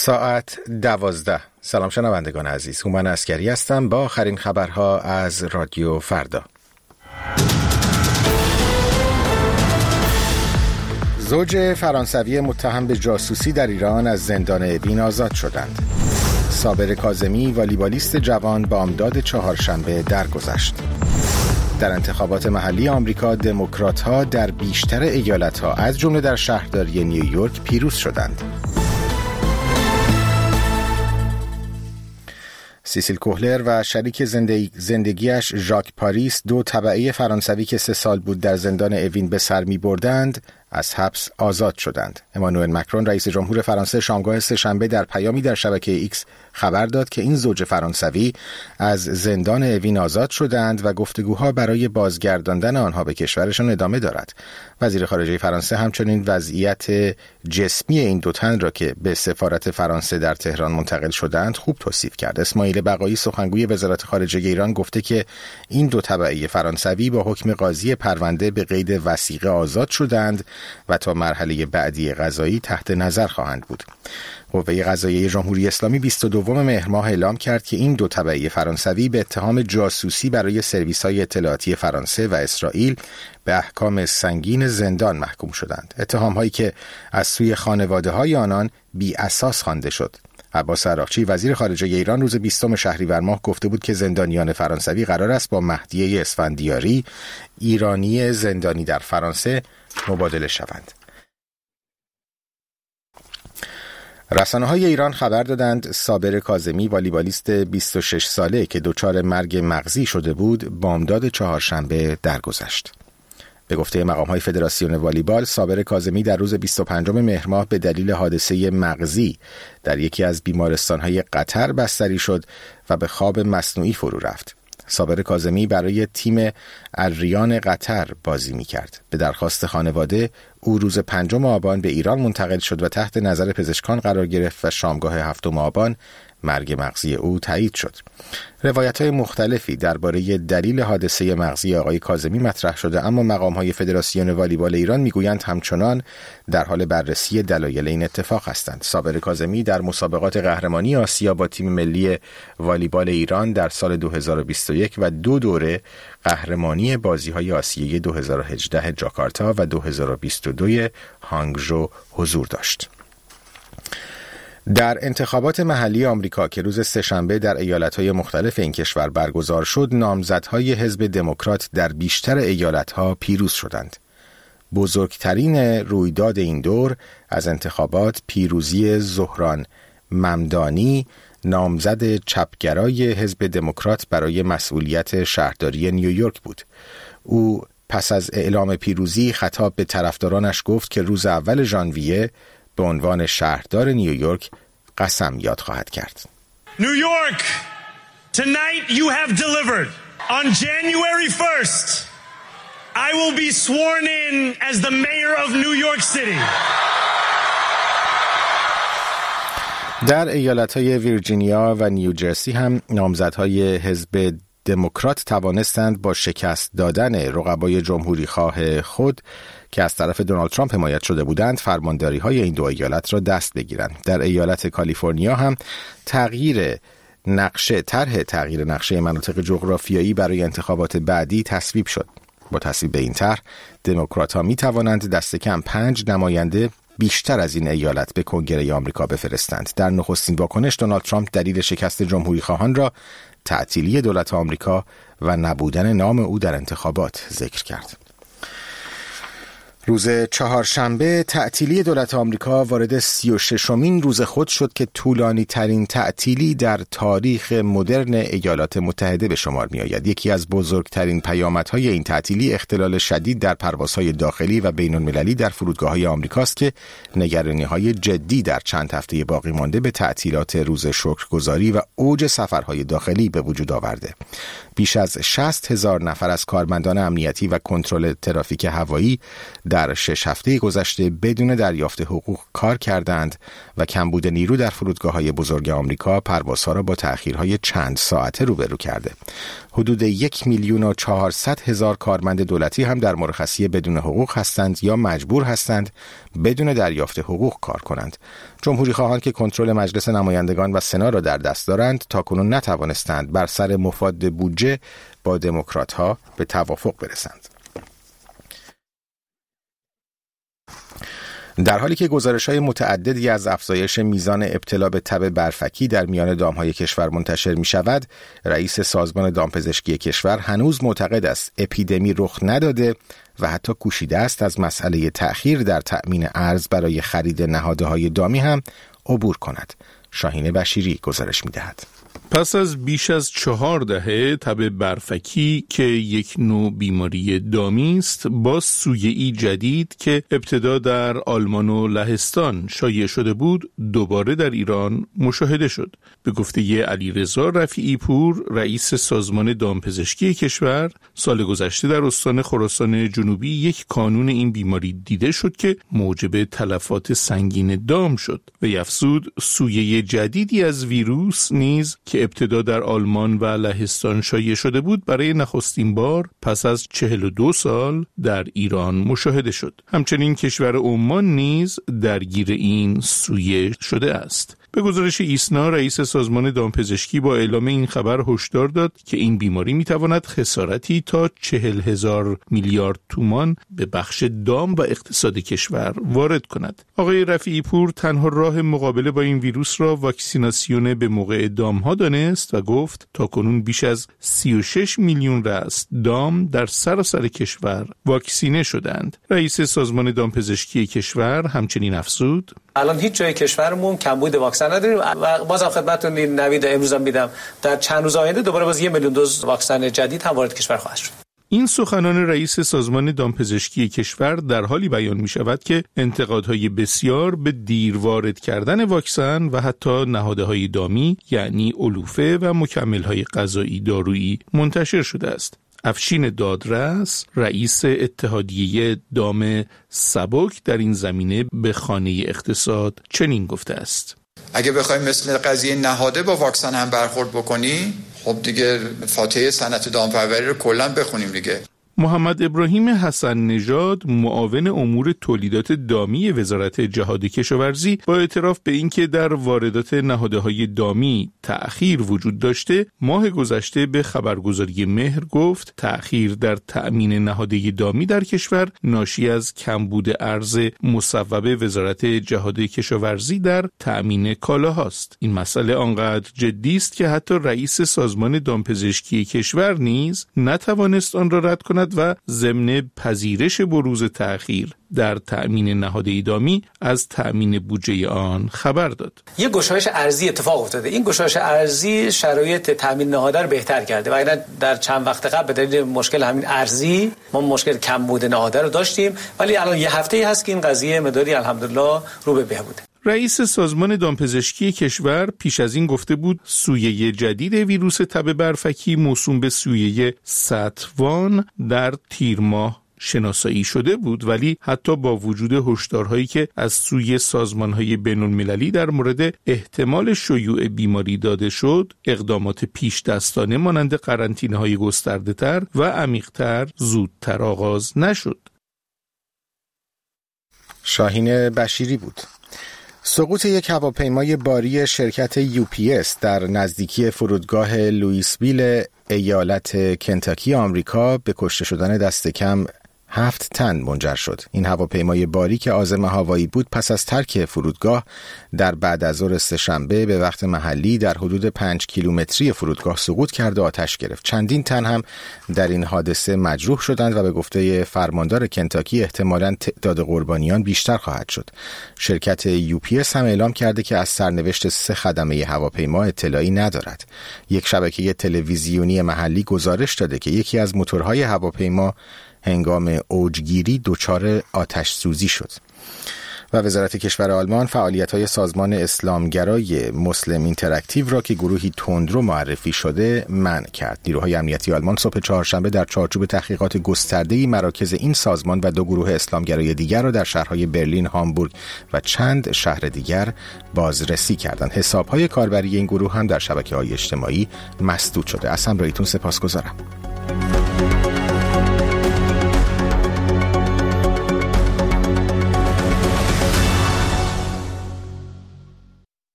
ساعت 12. سلام شنوندگان عزیز، هومن عسکری هستم با آخرین خبرها از رادیو فردا. زوج فرانسوی متهم به جاسوسی در ایران از زندان اوین آزاد شدند. صابر کاظمی والیبالیست جوان بامداد چهارشنبه درگذشت. در انتخابات محلی آمریکا دموکرات‌ها در بیشتر ایالت‌ها از جمله در شهرداری نیویورک پیروز شدند. سیسیل کوهلر و شریک زندگیش ژاک پاریس، دو تبعه فرانسوی که 3 سال بود در زندان اوین به سر می بردند، از حبس آزاد شدند. امانوئل مکرون رئیس جمهور فرانسه شامگاه سه‌شنبه در پیامی در شبکه ایکس خبر داد که این زوج فرانسوی از زندان اوین آزاد شدند و گفتگوها برای بازگرداندن آنها به کشورشان ادامه دارد. وزیر خارجه فرانسه همچنین وضعیت جسمی این دو تن را که به سفارت فرانسه در تهران منتقل شدند خوب توصیف کرد. اسماعیل بقایی سخنگوی وزارت خارجه ایران گفته که این دو تبعه فرانسوی با حکم قاضی پرونده به قید وثیقه آزاد شدند و تا مرحله بعدی قضایی تحت نظر خواهند بود. قوه قضاییه جمهوری اسلامی 22 مهر ماه اعلام کرد که این دو تبعه فرانسوی به اتهام جاسوسی برای سرویس‌های اطلاعاتی فرانسه و اسرائیل به احکام سنگین زندان محکوم شدند. اتهام‌هایی که از سوی خانواده‌های آنان بی اساس خوانده شد. عباس عراقچی وزیر خارجه ایران روز 20 شهریور ماه گفته بود که زندانیان فرانسوی قرار است با مهدیه اسفندیاری، ایرانی زندانی در فرانسه، مبادله شوند. رسانه‌های ایران خبر دادند صابر کاظمی والیبالیست 26 ساله که دچار مرگ مغزی شده بود بامداد چهارشنبه درگذشت. به گفته مقام‌های فدراسیون والیبال، صابر کاظمی در روز 25 مهر ماه به دلیل حادثه مغزی در یکی از بیمارستان‌های قطر بستری شد و به خواب مصنوعی فرو رفت. صابر کاظمی برای تیم الریان قطر بازی می‌کرد. به درخواست خانواده او روز 5 آبان به ایران منتقل شد و تحت نظر پزشکان قرار گرفت و شامگاه 7 آبان مرگ مغزی او تایید شد. روایت‌های مختلفی درباره دلیل حادثه مغزی آقای کاظمی مطرح شده، اما مقام‌های فدراسیون والیبال ایران میگویند همچنان در حال بررسی دلایل این اتفاق هستند. صابر کاظمی در مسابقات قهرمانی آسیا با تیم ملی والیبال ایران در سال 2021 و 2 دوره قهرمانی بازی‌های آسیایی 2018 جاکارتا و 2022 هانگژو حضور داشت. در انتخابات محلی آمریکا که روز سه‌شنبه در ایالت‌های مختلف این کشور برگزار شد، نامزدهای حزب دموکرات در بیشتر ایالت‌ها پیروز شدند. بزرگترین رویداد این دور از انتخابات پیروزی زهران ممدانی، نامزد چپگرای حزب دموکرات برای مسئولیت شهرداری نیویورک بود. او پس از اعلام پیروزی خطاب به طرفدارانش گفت که روز اول ژانویه به عنوان شهردار نیویورک قسم یاد خواهد کرد. New York, tonight you have delivered. On January 1st, I will be sworn in as the mayor of New York City. در ایالت‌های ویرجینیا و نیوجرسی هم نامزدهای حزب دموکرات توانستند با شکست دادن رقبای جمهوریخواه خود که از طرف دونالد ترامپ حمایت شده بودند فرمانداری‌های این دو ایالت را دست بگیرند. در ایالت کالیفرنیا هم طرح تغییر نقشه مناطق جغرافیایی برای انتخابات بعدی تصویب شد. با تصویب این طرح دموکرات‌ها می‌توانند دست کم 5 نماینده بیشتر از این ایالت به کنگره آمریکا بفرستند. در نخستین واکنش دونالد ترامپ دلیل شکست جمهوریخواهان را تعطیلی دولت آمریکا و نبودن نام او در انتخابات ذکر کرد. روز چهارشنبه تعطیلی دولت آمریکا وارد 36مین روز خود شد که طولانی ترین تعطیلی در تاریخ مدرن ایالات متحده به شمار می آید. یکی از بزرگترین پیامدهای این تعطیلی اختلال شدید در پروازهای داخلی و بین المللی در فرودگاه‌های آمریکاست که نگرانی‌های جدی در چند هفته باقی مانده به تعطیلات روز شکرگزاری و اوج سفرهای داخلی به وجود آورده. بیش از 60,000 نفر از کارمندان امنیتی و کنترل ترافیک هوایی در 6 هفته گذشته بدون دریافت حقوق کار کردند و کمبود نیرو در فرودگاه‌های بزرگ آمریکا پروازها را با تأخیرهای چند ساعته روبرو کرده. حدود 1,400,000 کارمند دولتی هم در مرخصی بدون حقوق هستند یا مجبور هستند بدون دریافت حقوق کار کنند. جمهوری خواهان که کنترل مجلس نمایندگان و سنا را در دست دارند تاکنون نتوانستند بر سر مفاد بودجه با دموکرات‌ها به توافق برسند. در حالی که گزارش‌های متعددی از افزایش میزان ابتلا به تب برفکی در میان دام‌های کشور منتشر می‌شود، رئیس سازمان دامپزشکی کشور هنوز معتقد است اپیدمی رخ نداده و حتی کوشیده است از مسئله تأخیر در تأمین ارز برای خرید نهادهای دامی هم عبور کند. شاهین بشیری گزارش می‌دهد. پس از بیش از 4 دهه تب برفکی که یک نوع بیماری دامی است با سویه‌ای جدید که ابتدا در آلمان و لهستان شایع شده بود دوباره در ایران مشاهده شد. به گفته علیرضا رفیعی پور رئیس سازمان دامپزشکی کشور، سال گذشته در استان خراسان جنوبی یک کانون این بیماری دیده شد که موجب تلفات سنگین دام شد و افزود سویه جدیدی از ویروس نیز که ابتدا در آلمان و لهستان شایع شده بود برای نخستین بار پس از 42 سال در ایران مشاهده شد. همچنین کشور عمان نیز درگیر این سویه شده است. به گزارش ایسنا رئیس سازمان دامپزشکی با اعلام این خبر هشدار داد که این بیماری میتواند خسارتی تا 40,000 میلیارد تومان به بخش دام و اقتصاد کشور وارد کند. آقای رفیعی پور تنها راه مقابله با این ویروس را واکسیناسیون به موقع دام ها دانست و گفت تاکنون بیش از 36 میلیون رأس دام در سراسر کشور واکسینه شدند. رئیس سازمان دامپزشکی کشور همچنین افزود الان هیچ جای کشورمون کمبود واکسن نداریم و بازم خدمتتون این نوید امروز هم میدم در چند روز آینده دوباره باز 1 میلیون دوز واکسن جدید هم وارد کشور خواهد شد. این سخنان رئیس سازمان دامپزشکی کشور در حالی بیان می شود که انتقادهای بسیار به دیر وارد کردن واکسن و حتی نهادهای دامی یعنی علوفه و مکملهای غذایی دارویی منتشر شده است. افشین دادرس رئیس اتحادیه دام سبک در این زمینه به خانه اقتصاد چنین گفته است: اگه بخوایم مثل قضیه نهاده با واکسن هم برخورد بکنی خب دیگه فاتحه صنعت دامپروری رو کلا بخونیم دیگه. محمد ابراهیم حسن نژاد معاون امور تولیدات دامی وزارت جهاد کشاورزی با اعتراف به اینکه در واردات نهادهای دامی تأخیر وجود داشته ماه گذشته به خبرگزاری مهر گفت تأخیر در تأمین نهادهای دامی در کشور ناشی از کمبود ارز مصوب وزارت جهاد کشاورزی در تأمین کالاهاست. این مسئله آنقدر جدی است که حتی رئیس سازمان دامپزشکی کشور نیز نتوانست آن را رد کند و ضمن پذیرش بروز تأخیر در تأمین نهادهای دامی از تأمین بودجه آن خبر داد. یک گشایش ارزی اتفاق افتاده. این گشایش ارزی شرایط تأمین نهاده رو بهتر کرده و اگر در چند وقت قبل به دلیل مشکل همین ارزی ما مشکل کمبود نهاده رو داشتیم، ولی الان یه هفته‌ای هست که این قضیه مقداری الحمدلله رو به بهبوده. رئیس سازمان دامپزشکی کشور پیش از این گفته بود سویه جدید ویروس تب برفکی موسوم به سویه ستوان در تیر ماه شناسایی شده بود، ولی حتی با وجود هشدارهایی که از سوی سازمان‌های بین‌المللی در مورد احتمال شیوع بیماری داده شد، اقدامات پیش دستانه مانند قرنطینه‌های گسترده‌تر و عمیق‌تر زودتر آغاز نشد. شاهین بشیری بود. سقوط یک هواپیمای باری شرکت UPS در نزدیکی فرودگاه لوئیسویل ایالت کنتاکی آمریکا به کشته شدن دست کم 7 تن منجر شد. این هواپیمای باری که عازم هوایی بود پس از ترک فرودگاه در بعد از ظهر سه‌شنبه به وقت محلی در حدود 5 کیلومتری فرودگاه سقوط کرد و آتش گرفت. چندین تن هم در این حادثه مجروح شدند و به گفته فرماندار کنتاکی احتمالاً تعداد قربانیان بیشتر خواهد شد. شرکت UPS هم اعلام کرده که از سرنوشت 3 خدمه هواپیما اطلاعی ندارد. یک شبکه تلویزیونی محلی گزارش داده که یکی از موتورهای هواپیما هنگام اوجگیری دچار آتش سوزی شد. و وزارت کشور آلمان فعالیت‌های سازمان اسلامگرای مسلم اینتراکتیو را که گروهی تندرو معرفی شده منع کرد. نیروهای امنیتی آلمان صبح چهارشنبه در چارچوب تحقیقات گسترده‌ای مراکز این سازمان و 2 گروه اسلامگرای دیگر را در شهرهای برلین، هامبورگ و چند شهر دیگر بازرسی کردند. حساب‌های کاربری این گروه هم در شبکه‌های اجتماعی مسدود شده. از همراهیتون سپاسگزارم.